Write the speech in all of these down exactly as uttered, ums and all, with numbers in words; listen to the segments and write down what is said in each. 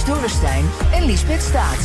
Dorrestein en Liesbeth Staats.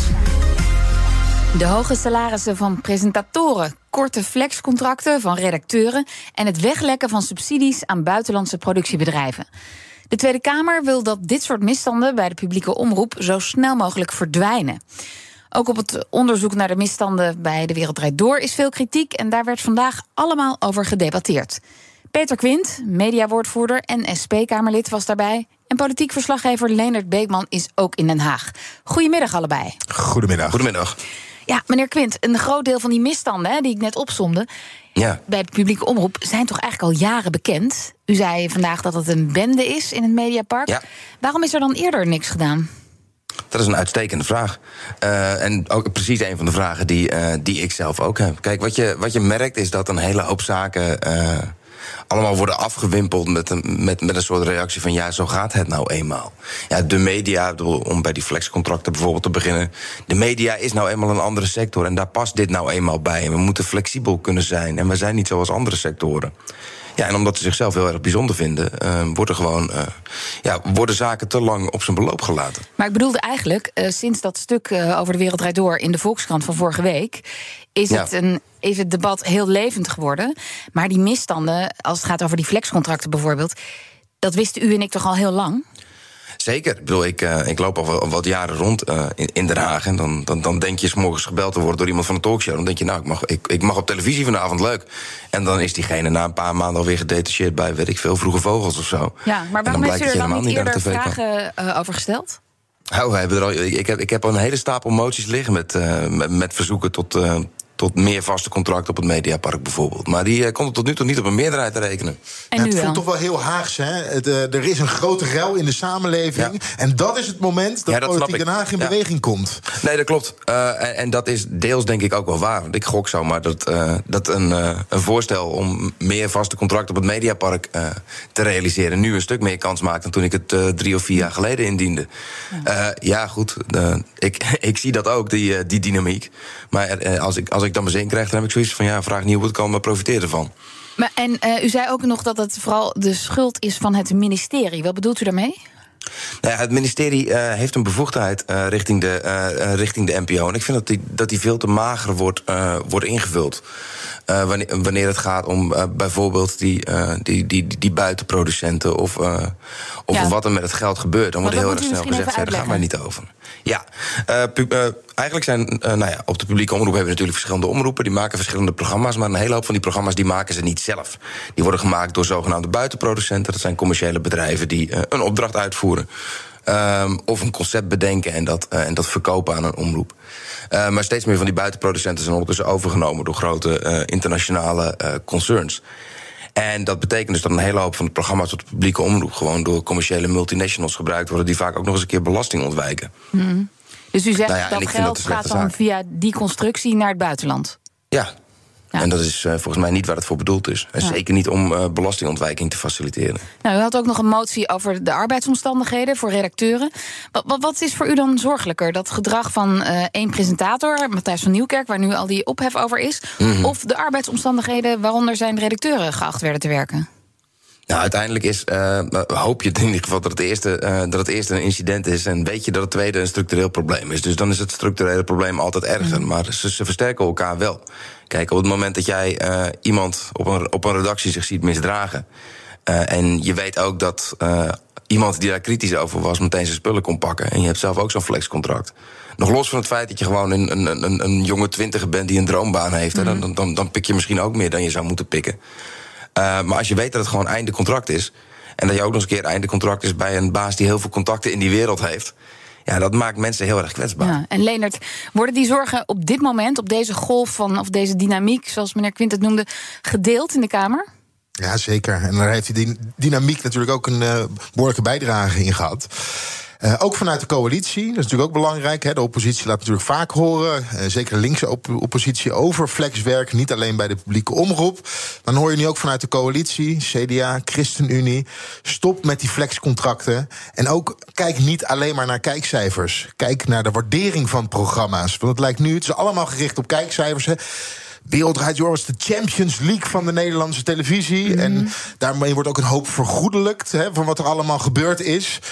De hoge salarissen van presentatoren, korte flexcontracten van redacteuren en het weglekken van subsidies aan buitenlandse productiebedrijven. De Tweede Kamer wil dat dit soort misstanden bij de publieke omroep zo snel mogelijk verdwijnen. Ook op het onderzoek naar de misstanden bij De Wereld Draait Door is veel kritiek en daar werd vandaag allemaal over gedebatteerd. Peter Quint, mediawoordvoerder en S P-Kamerlid, was daarbij. En politiek verslaggever Leendert Beekman is ook in Den Haag. Goedemiddag allebei. Goedemiddag. Goedemiddag. Ja, meneer Quint, een groot deel van die misstanden hè, die ik net opsomde ja. bij de publieke omroep zijn toch eigenlijk al jaren bekend? U zei vandaag dat het een bende is in het Mediapark. Ja. Waarom is er dan eerder niks gedaan? Dat is een uitstekende vraag. Uh, en ook precies een van de vragen die, uh, die ik zelf ook heb. Kijk, wat je, wat je merkt is dat een hele hoop zaken Uh, allemaal worden afgewimpeld met een, met, met een soort reactie van ja, zo gaat het nou eenmaal. Ja, de media, om bij die flexcontracten bijvoorbeeld te beginnen, de media is nou eenmaal een andere sector en daar past dit nou eenmaal bij. En we moeten flexibel kunnen zijn en we zijn niet zoals andere sectoren. Ja, en omdat ze zichzelf heel erg bijzonder vinden, uh, worden gewoon uh, ja, worden zaken te lang op zijn beloop gelaten. Maar ik bedoelde eigenlijk, uh, sinds dat stuk uh, over De Wereld Draait Door in de Volkskrant van vorige week, is, ja. het een, is het debat heel levend geworden. Maar die misstanden, als het gaat over die flexcontracten bijvoorbeeld, dat wisten u en ik toch al heel lang? Zeker. Ik bedoel, ik, uh, ik loop al wat jaren rond uh, in, in Den Haag. En dan, dan, dan denk je 's morgens gebeld te worden door iemand van een talkshow. Dan denk je, nou, ik mag, ik, ik mag op televisie vanavond, leuk. En dan is diegene na een paar maanden alweer gedetacheerd bij, weet ik veel, Vroege Vogels of zo. Ja, maar waarom heeft u er dan niet eerder vragen uh, over gesteld? Oh, we hebben er al, ik, heb, ik heb al een hele stapel moties liggen met, uh, met, met verzoeken tot, uh, tot meer vaste contracten op het Mediapark bijvoorbeeld. Maar die uh, komt er tot nu toe niet op een meerderheid te rekenen. En ja, het voelt toch wel heel Haags, hè? Het, uh, er is een grote rel in de samenleving. Ja. En dat is het moment dat, ja, dat politiek Den Haag in ja. beweging komt. Nee, dat klopt. Uh, en, en dat is deels denk ik ook wel waar. Want ik gok zo maar dat, uh, dat een, uh, een voorstel om meer vaste contracten op het Mediapark uh, te realiseren nu een stuk meer kans maakt dan toen ik het uh, drie of vier jaar geleden indiende. Ja, uh, ja goed. Uh, ik, ik zie dat ook, die, uh, die dynamiek. Maar uh, als ik, als ik dan mijn zin krijg, dan heb ik zoiets van ja, vraag niet hoe het kan, maar profiteer ervan. Maar, en uh, u zei ook nog dat het vooral de schuld is van het ministerie. Wat bedoelt u daarmee? Nou ja, het ministerie uh, heeft een bevoegdheid uh, richting, de, uh, richting de N P O. En ik vind dat die, dat die veel te mager wordt, uh, wordt ingevuld. Uh, wanneer, wanneer het gaat om uh, bijvoorbeeld die, uh, die, die, die, die buitenproducenten of, uh, of ja. wat er met het geld gebeurt. Dan wordt heel erg snel gezegd, daar gaan wij niet over. Ja, uh, pu- uh, eigenlijk zijn, uh, nou ja, op de publieke omroep hebben we natuurlijk verschillende omroepen. Die maken verschillende programma's, maar een hele hoop van die programma's die maken ze niet zelf. Die worden gemaakt door zogenaamde buitenproducenten. Dat zijn commerciële bedrijven die uh, een opdracht uitvoeren. Um, of een concept bedenken en dat, uh, en dat verkopen aan een omroep. Uh, maar steeds meer van die buitenproducenten zijn ondertussen overgenomen door grote uh, internationale uh, concerns. En dat betekent dus dat een hele hoop van de programma's op de publieke omroep gewoon door commerciële multinationals gebruikt worden, die vaak ook nog eens een keer belasting ontwijken. Mm. Dus u zegt nou ja, dat geld dat gaat dan zaak. via die constructie naar het buitenland? Ja. Ja. En dat is uh, volgens mij niet waar het voor bedoeld is. En ja. zeker niet om uh, belastingontwijking te faciliteren. Nou, u had ook nog een motie over de arbeidsomstandigheden voor redacteuren. Wat, wat, wat is voor u dan zorgelijker? Dat gedrag van uh, één presentator, Matthijs van Nieuwkerk, waar nu al die ophef over is, mm-hmm. of de arbeidsomstandigheden waaronder zijn redacteuren geacht werden te werken? Nou, uiteindelijk is, uh, hoop je in ieder geval dat het, eerste, uh, dat het eerste een incident is en weet je dat het tweede een structureel probleem is. Dus dan is het structurele probleem altijd erger. Mm. Maar ze, ze versterken elkaar wel. Kijk, op het moment dat jij uh, iemand op een, op een redactie zich ziet misdragen, uh, en je weet ook dat uh, iemand die daar kritisch over was meteen zijn spullen kon pakken, en je hebt zelf ook zo'n flexcontract. Nog los van het feit dat je gewoon een, een, een, een jonge twintiger bent die een droombaan heeft, mm. hè, dan, dan, dan pik je misschien ook meer dan je zou moeten pikken. Uh, maar als je weet dat het gewoon einde contract is, en dat je ook nog eens een keer einde contract is bij een baas die heel veel contacten in die wereld heeft, ja, dat maakt mensen heel erg kwetsbaar. Ja, en Leendert, worden die zorgen op dit moment, op deze golf van, of deze dynamiek, zoals meneer Quint het noemde, gedeeld in de Kamer? Ja, zeker. En daar heeft die dynamiek natuurlijk ook een uh, behoorlijke bijdrage in gehad. Uh, ook vanuit de coalitie, dat is natuurlijk ook belangrijk. Hè. De oppositie laat natuurlijk vaak horen, uh, zeker de linkse op- oppositie, over flexwerk. Niet alleen bij de publieke omroep. Maar dan hoor je nu ook vanuit de coalitie, C D A, ChristenUnie, stop met die flexcontracten. En ook kijk niet alleen maar naar kijkcijfers. Kijk naar de waardering van programma's. Want het lijkt nu, het is allemaal gericht op kijkcijfers. Hè. Wereld Draait Door was de Champions League van de Nederlandse televisie. Mm-hmm. En daarmee wordt ook een hoop vergoedelijkt, hè, van wat er allemaal gebeurd is.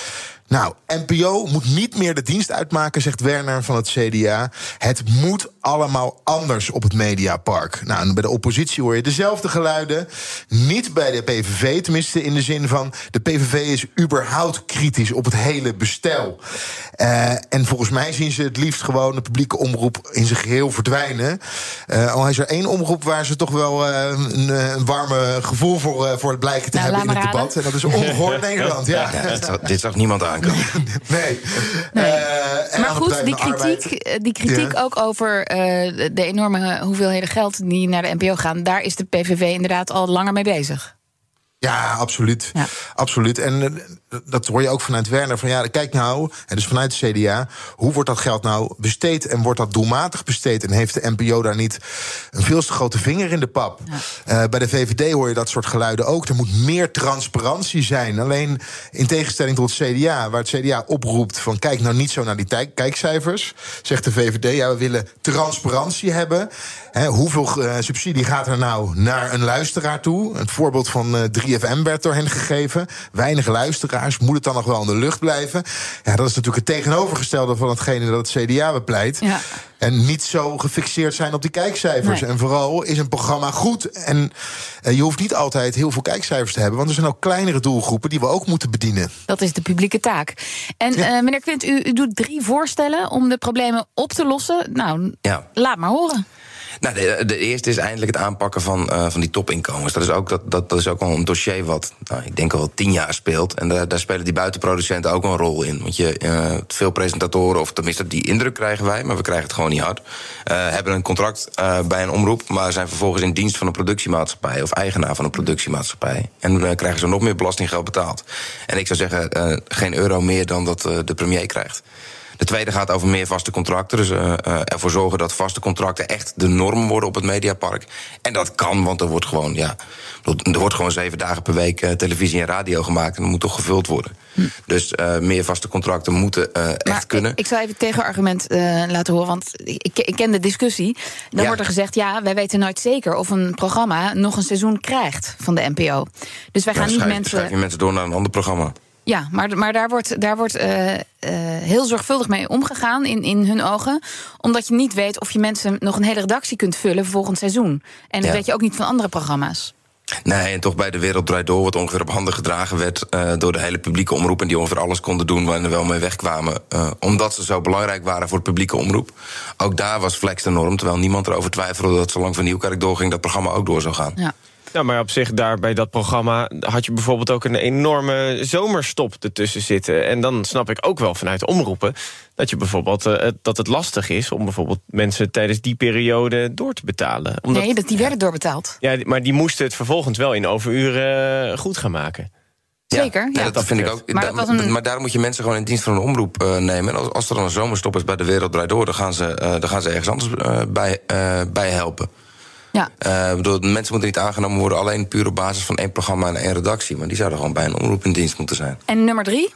Nou, N P O moet niet meer de dienst uitmaken, zegt Werner van het C D A. Het moet allemaal anders op het Mediapark. Nou, en bij de oppositie hoor je dezelfde geluiden. Niet bij de P V V, tenminste in de zin van... de P V V is überhaupt kritisch op het hele bestel. Uh, en volgens mij zien ze het liefst gewoon de publieke omroep in zijn geheel verdwijnen. Uh, al is er één omroep waar ze toch wel uh, een, een warme gevoel voor, uh, voor het blijken te nou, hebben in het raden. debat. En dat is Ongehoord Nederland, ja. ja dit, zag, dit zag niemand aankomen. nee. nee. Uh, maar goed, die kritiek, die kritiek ja. ook over uh, de enorme hoeveelheden geld die naar de N P O gaan, daar is de P V V inderdaad al langer mee bezig. Ja, absoluut. Ja. absoluut. En uh, dat hoor je ook vanuit Werner. Van ja, kijk nou, en dus vanuit de C D A, hoe wordt dat geld nou besteed? En wordt dat doelmatig besteed? En heeft de N P O daar niet een veel te grote vinger in de pap? Ja. Uh, bij de V V D hoor je dat soort geluiden ook. Er moet meer transparantie zijn. Alleen in tegenstelling tot het C D A, waar het C D A oproept van kijk nou niet zo naar die tij- kijkcijfers, zegt de V V D, ja, we willen transparantie hebben. He, hoeveel uh, subsidie gaat er nou naar een luisteraar toe? Het voorbeeld van uh, drie F M werd door hen gegeven. Weinig luisteraars, moet het dan nog wel in de lucht blijven? Ja, dat is natuurlijk het tegenovergestelde van hetgene dat het C D A bepleit. Ja. En niet zo gefixeerd zijn op die kijkcijfers. Nee. En vooral is een programma goed. En uh, je hoeft niet altijd heel veel kijkcijfers te hebben, want er zijn ook kleinere doelgroepen die we ook moeten bedienen. Dat is de publieke taak. En ja. uh, meneer Quint, u, u doet drie voorstellen om de problemen op te lossen. Nou, ja. laat maar horen. Nou, de, de eerste is eindelijk het aanpakken van, uh, van die topinkomens. Dat is ook, dat, dat, dat is ook wel een dossier wat, nou, ik denk al tien jaar speelt. En daar, daar spelen die buitenproducenten ook een rol in. Want je, uh, veel presentatoren, of tenminste die indruk krijgen wij, maar we krijgen het gewoon niet hard, uh, hebben een contract uh, bij een omroep, maar zijn vervolgens in dienst van een productiemaatschappij of eigenaar van een productiemaatschappij. En dan uh, krijgen ze nog meer belastinggeld betaald. En ik zou zeggen, uh, geen euro meer dan dat uh, de premier krijgt. De tweede gaat over meer vaste contracten. Dus uh, uh, ervoor zorgen dat vaste contracten echt de norm worden op het Mediapark. En dat kan, want er wordt gewoon, ja, er wordt gewoon zeven dagen per week uh, televisie en radio gemaakt. En dat moet toch gevuld worden. Hm. Dus uh, meer vaste contracten moeten uh, echt maar kunnen. Ik, ik zal even het tegenargument uh, laten horen, want ik, ik ken de discussie. Dan ja. wordt er gezegd, ja, wij weten nooit zeker of een programma nog een seizoen krijgt van de N P O. Dus wij gaan ja, niet schrijf, mensen... schrijf je mensen door naar een ander programma. Ja, maar, maar daar wordt, daar wordt uh, uh, heel zorgvuldig mee omgegaan in, in hun ogen. Omdat je niet weet of je mensen nog een hele redactie kunt vullen voor volgend seizoen. En dat ja. weet je ook niet van andere programma's. Nee, en toch bij De Wereld Draait Door, wat ongeveer op handen gedragen werd uh, door de hele publieke omroep, en die ongeveer alles konden doen waar ze wel mee wegkwamen, uh, omdat ze zo belangrijk waren voor de publieke omroep. Ook daar was Flex de norm, terwijl niemand erover twijfelde dat zolang Van Nieuwkerk doorging, dat programma ook door zou gaan. Ja. Ja, maar op zich, daar bij dat programma had je bijvoorbeeld ook een enorme zomerstop ertussen zitten. En dan snap ik ook wel vanuit de omroepen dat je bijvoorbeeld uh, dat het lastig is om bijvoorbeeld mensen tijdens die periode door te betalen. Omdat, nee, dat die werden doorbetaald. Ja, maar die moesten het vervolgens wel in overuren goed gaan maken. Zeker, ja, ja. Dat, dat vind ik ook. Maar, da, een... maar daarom moet je mensen gewoon in dienst van een omroep uh, nemen. En als, als er dan een zomerstop is bij De Wereld Draait Door, dan gaan ze, uh, dan gaan ze ergens anders uh, bij, uh, bij helpen. Ja. Uh, bedoel, mensen moeten niet aangenomen worden alleen puur op basis van één programma en één redactie. Maar die zouden gewoon bij een omroep in dienst moeten zijn. En nummer drie?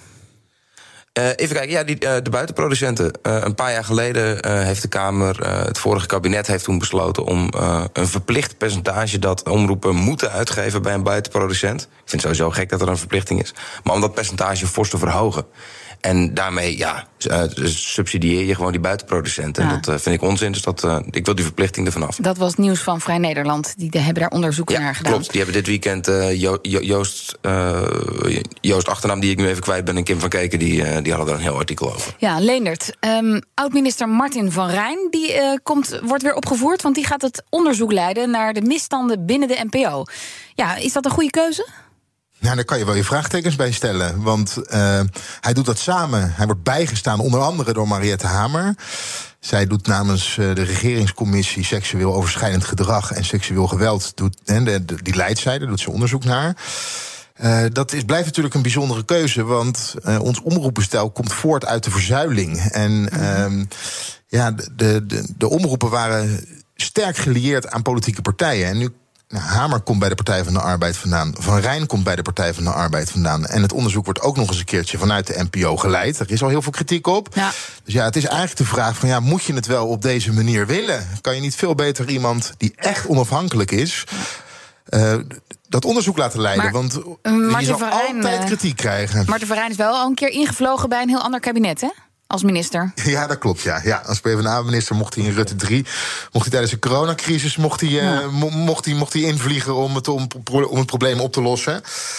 Uh, even kijken, ja, die, uh, de buitenproducenten. Uh, een paar jaar geleden uh, heeft de Kamer, uh, het vorige kabinet heeft toen besloten om uh, een verplicht percentage dat omroepen moeten uitgeven bij een buitenproducent. Ik vind het sowieso gek dat er een verplichting is. Maar om dat percentage fors te verhogen. En daarmee, ja, uh, subsidieer je gewoon die buitenproducenten. Ja. En dat uh, vind ik onzin, dus dat, uh, ik wil die verplichting ervan af. Dat was nieuws van Vrij Nederland. Die hebben daar onderzoek ja, naar gedaan. Klopt, die hebben dit weekend uh, jo- jo- Joost, uh, Joost achternaam, die ik nu even kwijt ben, en Kim van Keken, die, uh, die hadden daar een heel artikel over. Ja, Leendert. Um, oud-minister Martin van Rijn, die uh, komt, wordt weer opgevoerd, want die gaat het onderzoek leiden naar de misstanden binnen de N P O. Ja, is dat een goede keuze? Nou, daar kan je wel je vraagtekens bij stellen. Want uh, hij doet dat samen. Hij wordt bijgestaan onder andere door Mariette Hamer. Zij doet namens uh, de regeringscommissie seksueel overschrijdend gedrag en seksueel geweld. Doet, en de, de, die leidt zij, daar doet ze onderzoek naar. Uh, dat is, blijft natuurlijk een bijzondere keuze, want uh, ons omroepbestel komt voort uit de verzuiling. En uh, ja, de, de, de omroepen waren sterk gelieerd aan politieke partijen. En nu Nou, Hamer komt bij de Partij van de Arbeid vandaan. Van Rijn komt bij de Partij van de Arbeid vandaan. En het onderzoek wordt ook nog eens een keertje vanuit de N P O geleid. Er is al heel veel kritiek op. Ja. Dus ja, het is eigenlijk de vraag van, ja, moet je het wel op deze manier willen? Kan je niet veel beter iemand die echt onafhankelijk is, Uh, dat onderzoek laten leiden. Maar, want uh, je zal Verijn, altijd uh, kritiek krijgen. Marten Verijn is wel al een keer ingevlogen bij een heel ander kabinet, hè? Als minister. Ja, dat klopt, ja. ja als PvdA-minister mocht hij in Rutte drie... mocht hij tijdens de coronacrisis mocht hij, ja. uh, mo- mocht hij, mocht hij invliegen om het, om, om het probleem op te lossen.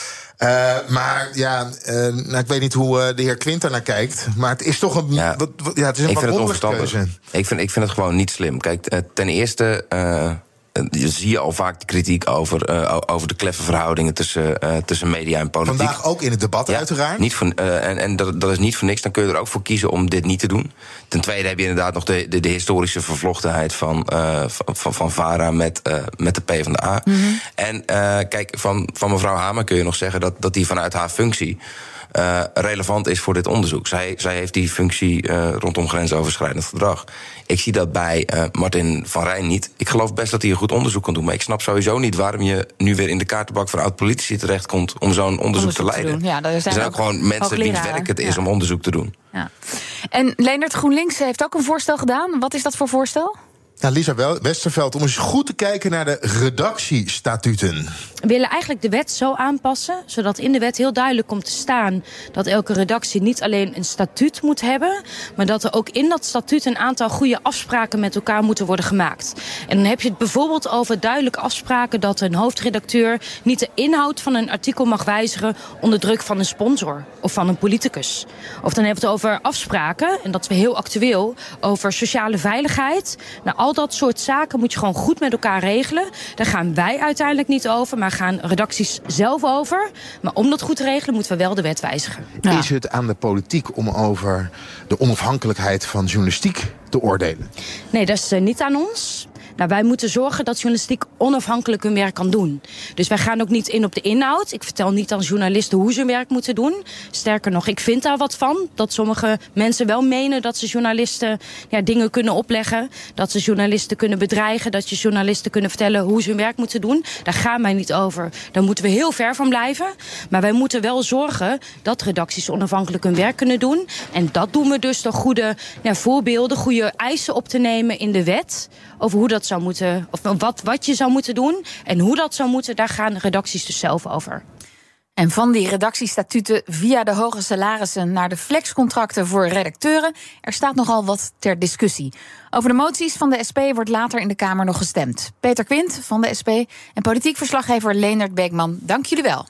Uh, maar ja, uh, nou, ik weet niet hoe uh, de heer Quint daar naar kijkt. Maar het is toch een... Ja, wat, wat, ja, het is een ik vind het onverstandig onverstandig. Ik vind, ik vind het gewoon niet slim. Kijk, uh, ten eerste... Uh, Je zie je al vaak de kritiek over, uh, over de kleffe verhoudingen tussen, uh, tussen media en politiek. Vandaag ook in het debat, ja, uiteraard. Niet voor, uh, en en dat, dat is niet voor niks. Dan kun je er ook voor kiezen om dit niet te doen. Ten tweede heb je inderdaad nog de, de, de historische vervlochtenheid van, uh, van, van VARA met, uh, met de PvdA. Mm-hmm. En uh, kijk, van, van mevrouw Hamer kun je nog zeggen dat, dat die vanuit haar functie Uh, relevant is voor dit onderzoek. Zij, zij heeft die functie uh, rondom grensoverschrijdend gedrag. Ik zie dat bij uh, Martin van Rijn niet. Ik geloof best dat hij een goed onderzoek kan doen. Maar ik snap sowieso niet waarom je nu weer in de kaartenbak van oud-politici terechtkomt om zo'n onderzoek, onderzoek te leiden. Te ja, er zijn, er zijn ook, ook gewoon mensen wiens werk het is ja. om onderzoek te doen. Ja. En Leendert, GroenLinks heeft ook een voorstel gedaan. Wat is dat voor voorstel? Ja, Lisa Westerveld, om eens goed te kijken naar de redactiestatuten. We willen eigenlijk de wet zo aanpassen, zodat in de wet heel duidelijk komt te staan dat elke redactie niet alleen een statuut moet hebben, maar dat er ook in dat statuut een aantal goede afspraken met elkaar moeten worden gemaakt. En dan heb je het bijvoorbeeld over duidelijke afspraken dat een hoofdredacteur niet de inhoud van een artikel mag wijzigen onder druk van een sponsor of van een politicus. Of dan hebben we het over afspraken, en dat is weer heel actueel, over sociale veiligheid. Nou, al dat soort zaken moet je gewoon goed met elkaar regelen. Daar gaan wij uiteindelijk niet over, maar gaan redacties zelf over. Maar om dat goed te regelen moeten we wel de wet wijzigen. Ja. Is het aan de politiek om over de onafhankelijkheid van journalistiek te oordelen? Nee, dat is uh, niet aan ons. Nou, wij moeten zorgen dat journalistiek onafhankelijk hun werk kan doen. Dus wij gaan ook niet in op de inhoud. Ik vertel niet aan journalisten hoe ze hun werk moeten doen. Sterker nog, ik vind daar wat van. Dat sommige mensen wel menen dat ze journalisten ja, dingen kunnen opleggen. Dat ze journalisten kunnen bedreigen. Dat je journalisten kunnen vertellen hoe ze hun werk moeten doen. Daar gaan wij niet over. Daar moeten we heel ver van blijven. Maar wij moeten wel zorgen dat redacties onafhankelijk hun werk kunnen doen. En dat doen we dus door goede ja, voorbeelden, goede eisen op te nemen in de wet. Over hoe dat zou moeten, of wat, wat je zou moeten doen en hoe dat zou moeten, daar gaan redacties dus zelf over. En van die redactiestatuten via de hoge salarissen naar de flexcontracten voor redacteuren, er staat nogal wat ter discussie. Over de moties van de S P wordt later in de Kamer nog gestemd. Peter Quint van de S P en politiek verslaggever Leendert Beekman, dank jullie wel.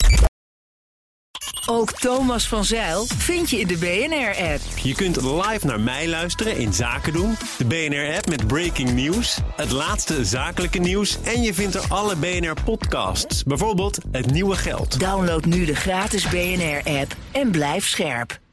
Ook Thomas van Zijl vind je in de B N R-app. Je kunt live naar mij luisteren in Zaken doen, de B N R-app met breaking news, het laatste zakelijke nieuws en je vindt er alle B N R-podcasts, bijvoorbeeld Het Nieuwe Geld. Download nu de gratis B N R-app en blijf scherp.